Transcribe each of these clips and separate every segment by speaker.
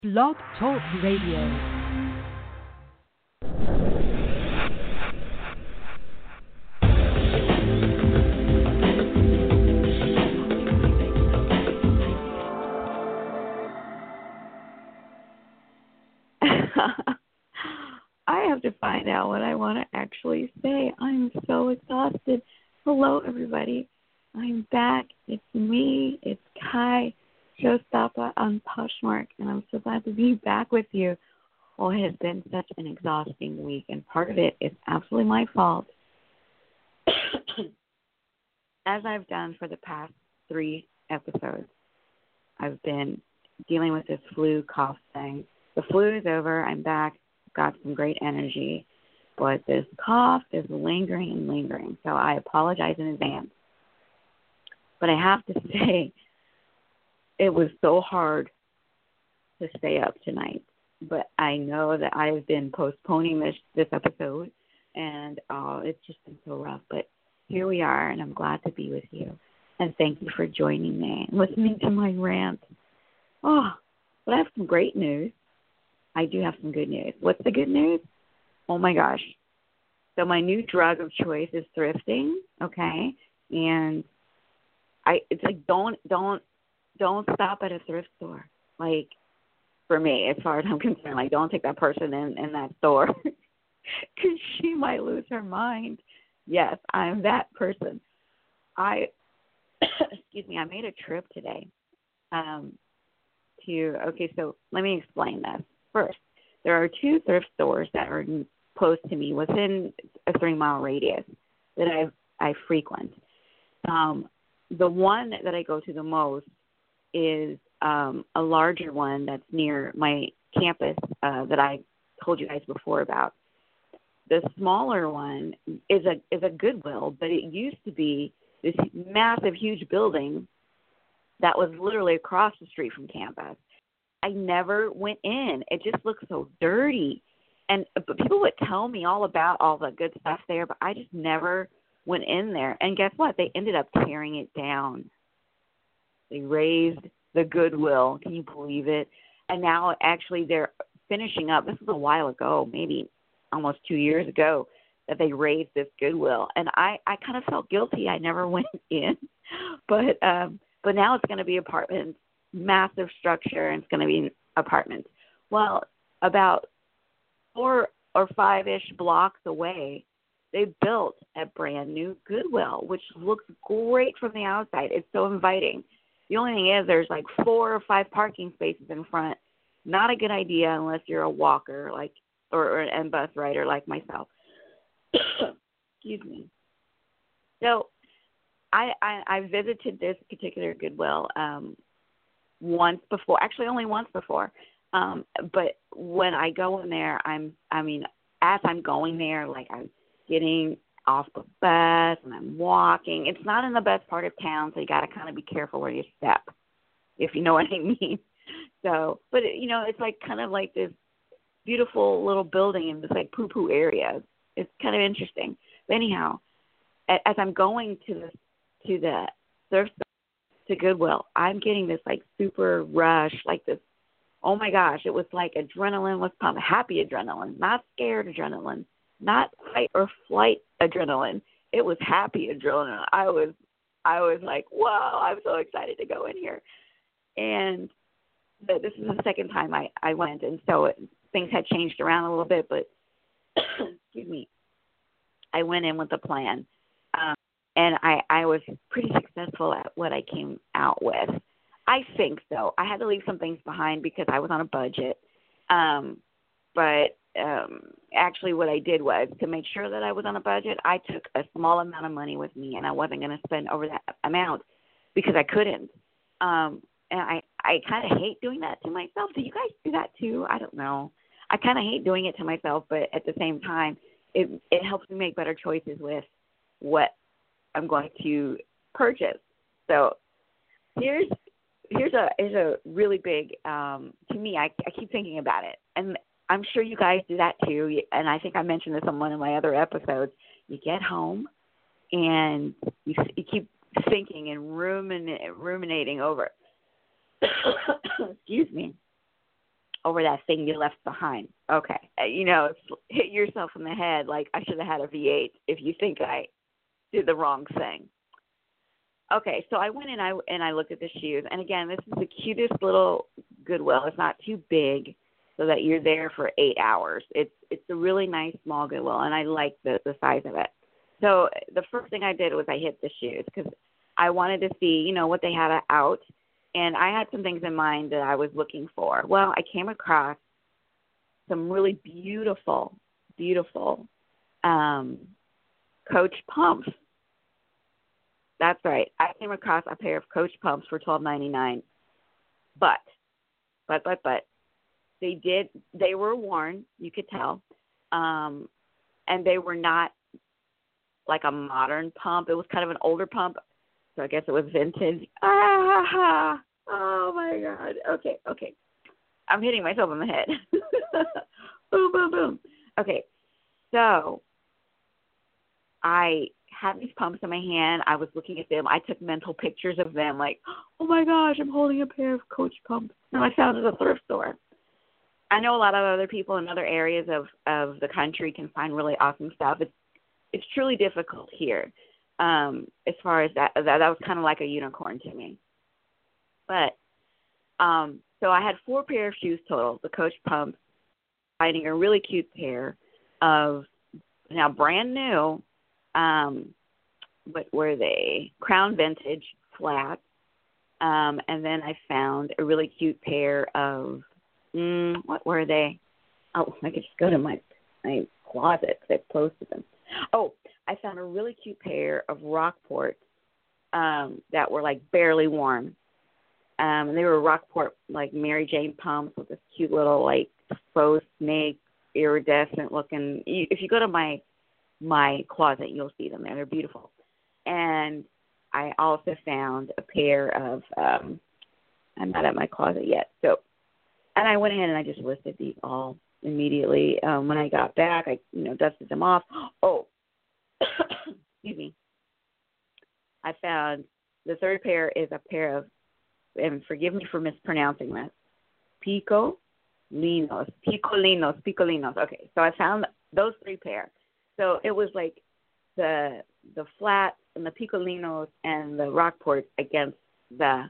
Speaker 1: Blog Talk Radio.
Speaker 2: I have to find out what I want to actually say. I'm so exhausted. Hello, everybody. I'm back. It's me. It's Kai, Showstopper on Poshmark, and I'm so glad to be back with you. Well, it has been such an exhausting week, and part of it is absolutely my fault. As I've done for the past 3 episodes, I've been dealing with this flu cough thing. The flu is over. I'm back. Got some great energy. But this cough is lingering and lingering. So I apologize in advance. But I have to say, it was so hard to stay up tonight. But I know that I have been postponing this episode. And it's just been so rough. But here we are, and I'm glad to be with you. And thank you for joining me and listening to my rant. Oh, but I have some great news. I do have some good news. What's the good news? Oh, my gosh. So my new drug of choice is thrifting, okay? And it's like don't stop at a thrift store. Like, for me, as far as I'm concerned, like, don't take that person in that store because she might lose her mind. Yes, I'm that person. Excuse me, I made a trip today so let me explain this. First, there are 2 thrift stores that are close to me within a 3-mile radius that I frequent. The one that I go to the most is a larger one that's near my campus that I told you guys before about. The smaller one is a Goodwill, but it used to be this massive, huge building that was literally across the street from campus. I never went in. It just looked so dirty. But people would tell me all about all the good stuff there, but I just never went in there. And guess what? They ended up tearing it down. They raised the Goodwill. Can you believe it? And now actually they're finishing up. This was a while ago, maybe almost 2 years ago, that they raised this Goodwill. And I kind of felt guilty. I never went in. But now it's going to be apartments. Massive structure, and it's going to be apartments. Well, about 4 or 5-ish blocks away, they built a brand new Goodwill, which looks great from the outside. It's so inviting. The only thing is there's like 4 or 5 parking spaces in front. Not a good idea unless you're a walker, or an bus rider like myself. Excuse me. So I visited this particular Goodwill once before, actually only once before. But when I go in there, as I'm going there, like I'm getting off the bus and I'm walking. It's not in the best part of town, so you got to kind of be careful where you step, if you know what I mean. So, but it's like kind of like this beautiful little building in this like poo-poo area. It's kind of interesting. But anyhow, as I'm going to the thrift store, to Goodwill, I'm getting this like super rush, like this, oh my gosh, it was like adrenaline was pumping, happy adrenaline, not scared adrenaline, not fight or flight adrenaline. It was happy adrenaline. I was like, whoa, I'm so excited to go in here. And this is the second time I went, and so things had changed around a little bit, but excuse me, I went in with a plan. And I was pretty successful at what I came out with. I think so. I had to leave some things behind because I was on a budget. But actually what I did was, to make sure that I was on a budget, I took a small amount of money with me, and I wasn't going to spend over that amount because I couldn't. And I kind of hate doing that to myself. Do you guys do that too? I don't know. I kind of hate doing it to myself, but at the same time, it helps me make better choices with what I'm going to purchase. So here's a really big, to me, I keep thinking about it. And I'm sure you guys do that too. And I think I mentioned this on one of my other episodes. You get home and you keep thinking and ruminating over it. Excuse me. over that thing you left behind. Okay. Hit yourself in the head like I should have had a V8 if you think I did the wrong thing. Okay, so I went and I looked at the shoes. And again, this is the cutest little Goodwill. It's not too big so that you're there for 8 hours. It's a really nice small Goodwill, and I like the size of it. So the first thing I did was I hit the shoes because I wanted to see, what they had out. And I had some things in mind that I was looking for. Well, I came across some really beautiful, beautiful Coach pumps. That's right. I came across a pair of Coach pumps for $12.99. But they were worn, you could tell. And they were not like a modern pump. It was kind of an older pump. So I guess it was vintage. Oh my God. Okay. I'm hitting myself in the head. Boom, boom, boom. Okay. So I had these pumps in my hand. I was looking at them. I took mental pictures of them like, oh my gosh, I'm holding a pair of Coach pumps. And I found it at a thrift store. I know a lot of other people in other areas of the country can find really awesome stuff. It's truly difficult here. As far as that was kind of like a unicorn to me. But so I had 4 pair of shoes total, the Coach pumps, finding a really cute pair of, now brand new, what were they? Crown Vintage flats. And then I found a really cute pair of, what were they? Oh, I could just go to my closet because I posted them. Oh, I found a really cute pair of Rockport that were like barely worn. And they were Rockport like Mary Jane pumps with this cute little like faux snake, iridescent looking. If you go to my closet, you'll see them there. They're beautiful. And I also found a pair of, I'm not at my closet yet. So, and I went ahead and I just listed these all immediately. When I got back, I, dusted them off. Oh, excuse me. I found the third pair is a pair of, and forgive me for mispronouncing this, Picolinos. Okay, so I found those 3 pair. So it was like the flats and the Picolinos and the Rockports against the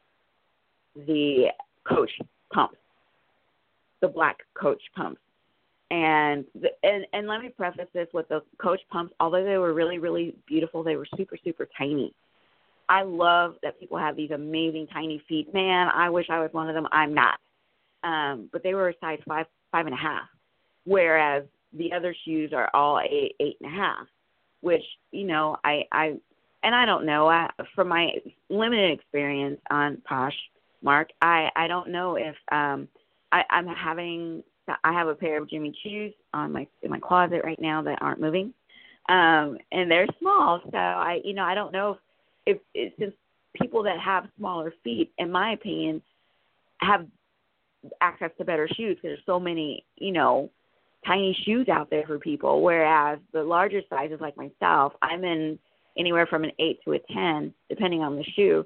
Speaker 2: Coach pumps, the black Coach pumps. And let me preface this with the Coach pumps, although they were really, really beautiful, they were super, super tiny. I love that people have these amazing tiny feet. Man, I wish I was one of them. I'm not. But they were a size 5.5, whereas the other shoes are all 8.5, which, I don't know. From my limited experience on Poshmark, I don't know if I have a pair of Jimmy Choos in my closet right now that aren't moving, and they're small. So I don't know if since people that have smaller feet, in my opinion, have access to better shoes because there's so many, tiny shoes out there for people. Whereas the larger sizes like myself, I'm in anywhere from an 8 to a 10, depending on the shoe.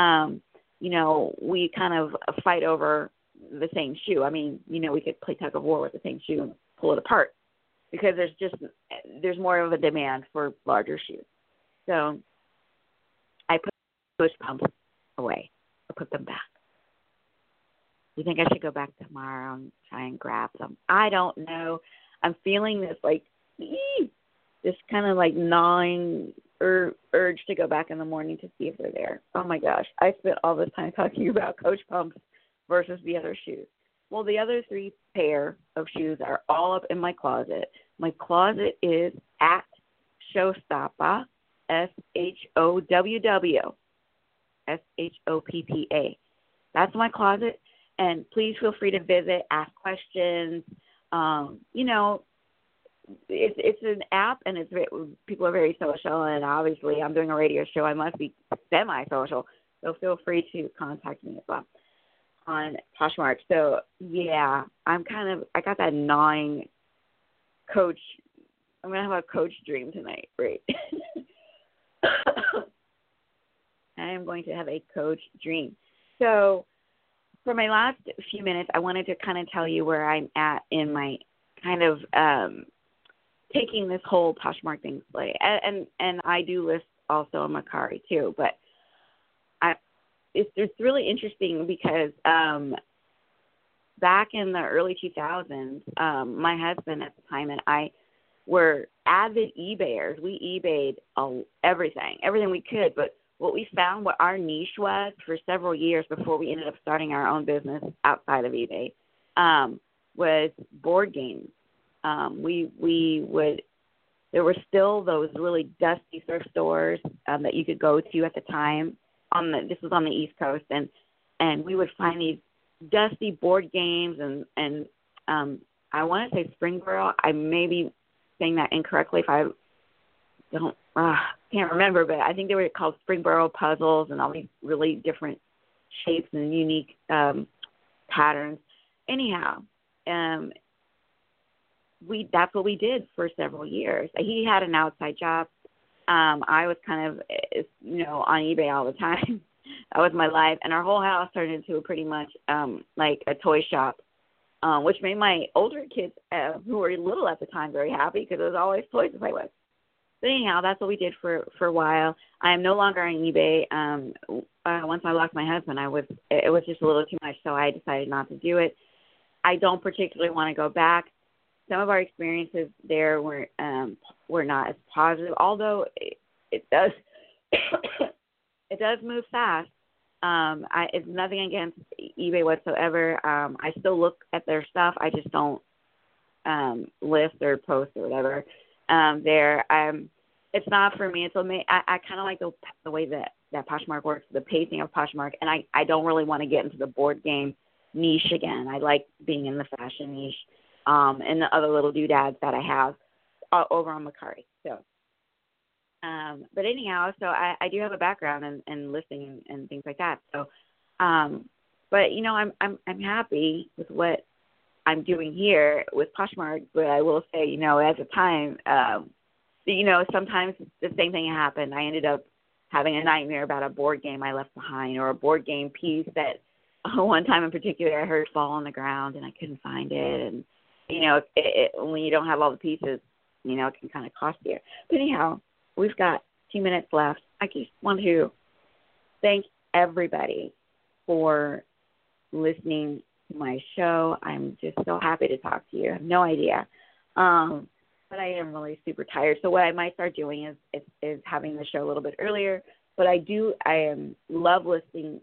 Speaker 2: We kind of fight over the same shoe. I mean, we could play tug of war with the same shoe and pull it apart because there's more of a demand for larger shoes. So I put those pumps away or put them back. You think I should go back tomorrow and try and grab them? I don't know. I'm feeling this this kind of like gnawing urge to go back in the morning to see if they're there. Oh my gosh. I spent all this time talking about Coach pumps versus the other shoes. Well, the other 3 pair of shoes are all up in my closet. My closet is at Showstoppa, SHOWW, SHOPPA. That's my closet. And please feel free to visit, ask questions. It's an app, and people are very social. And obviously, I'm doing a radio show. I must be semi-social. So feel free to contact me as well on Poshmark. So yeah, I got that gnawing Coach. I'm gonna have a Coach dream tonight, right? I am going to have a Coach dream. So for my last few minutes, I wanted to kind of tell you where I'm at in my kind of taking this whole Poshmark thing. And I do list also on Mercari too, but it's really interesting because back in the early 2000s, my husband at the time and I were avid eBayers. We eBayed everything we could, but what we found, what our niche was for several years before we ended up starting our own business outside of eBay, was board games. There were still those really dusty thrift stores that you could go to at the time. This was on the East Coast, and we would find these dusty board games, and I want to say Springboro. I may be saying that incorrectly if I can't remember, but I think they were called Springboro puzzles and all these really different shapes and unique patterns. Anyhow, that's what we did for several years. He had an outside job. I was kind of, on eBay all the time. That was my life. And our whole house turned into pretty much like a toy shop, which made my older kids, who were little at the time, very happy because there was always toys to play with. But anyhow, that's what we did for a while. I am no longer on eBay. Once I lost my husband, it was just a little too much, so I decided not to do it. I don't particularly want to go back. Some of our experiences there were not as positive, although it does it does move fast. It's nothing against eBay whatsoever. I still look at their stuff. I just don't list or post or whatever there. It's not for me. I kind of like the way that Poshmark works, the pacing of Poshmark, and I don't really want to get into the board game niche again. I like being in the fashion niche and the other little doodads that I have over on Mercari. So, but anyhow, so I do have a background in listing and things like that. So, but I'm happy with what I'm doing here with Poshmark. But I will say, at the time, sometimes the same thing happened. I ended up having a nightmare about a board game I left behind, or a board game piece that one time in particular I heard fall on the ground and I couldn't find it. And when you don't have all the pieces, it can kind of cost you. But anyhow, we've got 2 minutes left. I just want to thank everybody for listening to my show. I'm just so happy to talk to you. I have no idea. But I am really super tired. So what I might start doing is having the show a little bit earlier. But I love listening.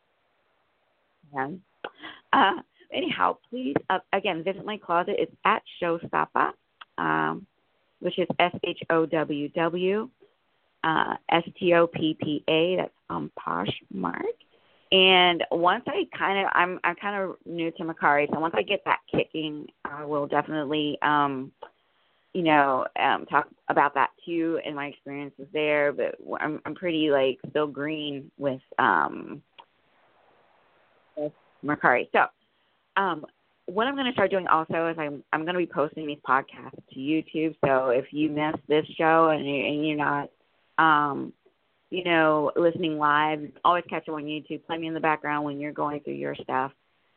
Speaker 2: Anyhow, please, again, visit my closet. It's at Showstoppa, which is SHOWW, STOPPA. That's on Poshmark. And once I'm kind of new to Mercari, so once I get that kicking, I will definitely, talk about that too and my experiences there. But I'm pretty still green with Mercari. So, what I'm going to start doing also is I'm going to be posting these podcasts to YouTube. So if you missed this show and you're not, listening live, always catch it on YouTube. Play me in the background when you're going through your stuff.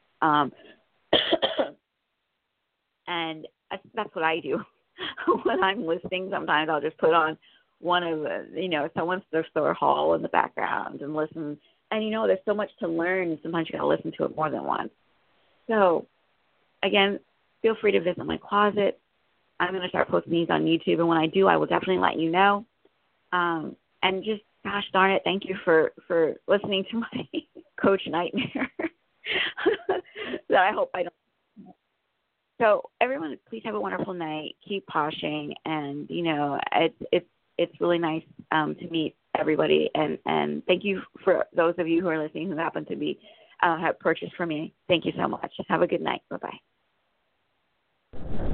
Speaker 2: And that's what I do. When I'm listing, sometimes I'll just put on one of someone's thrift store haul in the background and listen. And, there's so much to learn. Sometimes you got to listen to it more than once. So, again, feel free to visit my closet. I'm going to start posting these on YouTube. And when I do, I will definitely let you know. And just, gosh darn it, thank you for listening to my coach nightmare that I hope I don't. So, everyone, please have a wonderful night. Keep poshing. And, it's really nice to meet everybody. And thank you for those of you who are listening who happen to be have purchased from me. Thank you so much. Have a good night. Bye-bye.